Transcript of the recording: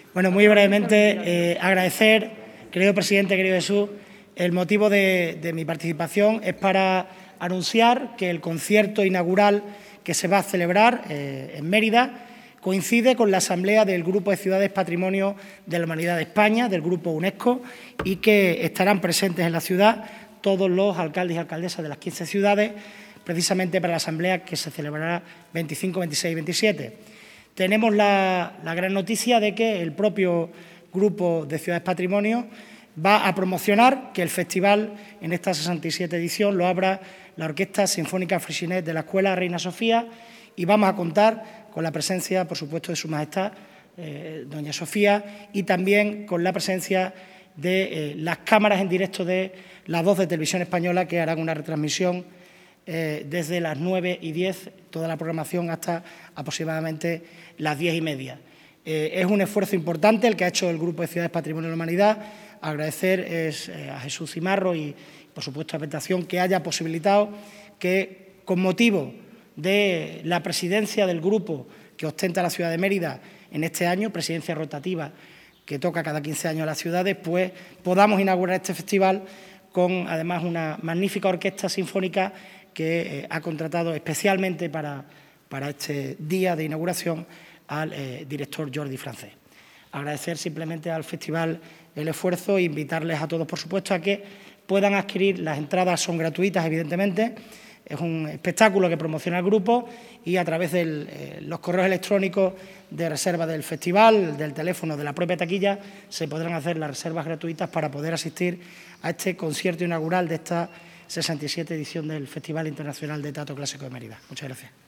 Bueno, muy brevemente, agradecer, querido presidente, querido Jesús, el motivo de mi participación es para anunciar que el concierto inaugural que se va a celebrar en Mérida coincide con la asamblea del Grupo de Ciudades Patrimonio de la Humanidad de España, del Grupo UNESCO, y que estarán presentes en la ciudad todos los alcaldes y alcaldesas de las 15 ciudades, precisamente para la asamblea que se celebrará 25, 26 y 27. Tenemos la gran noticia de que el propio Grupo de Ciudades Patrimonio va a promocionar que el festival, en esta 67 edición, lo abra la Orquesta Sinfónica Freixenet de la Escuela Reina Sofía, y vamos a contar con la presencia, por supuesto, de Su Majestad, doña Sofía, y también con la presencia de las cámaras en directo de la Voz de Televisión Española, que harán una retransmisión desde las 9:10, toda la programación hasta aproximadamente las 10:30. Es un esfuerzo importante el que ha hecho el Grupo de Ciudades Patrimonio de la Humanidad. Agradecer a Jesús Cimarro y, por supuesto, a Petación que haya posibilitado que, con motivo de la presidencia del grupo que ostenta la ciudad de Mérida en este año, presidencia rotativa que toca cada 15 años a las ciudades, pues podamos inaugurar este festival con, además, una magnífica orquesta sinfónica que ha contratado especialmente para este día de inauguración al director Jordi Francés. Agradecer simplemente al festival el esfuerzo e invitarles a todos, por supuesto, a que puedan adquirir. Las entradas son gratuitas, evidentemente. Es un espectáculo que promociona el grupo y a través de los correos electrónicos de reserva del festival, del teléfono, de la propia taquilla, se podrán hacer las reservas gratuitas para poder asistir a este concierto inaugural de esta 67 edición del Festival Internacional de Teatro Clásico de Mérida. Muchas gracias.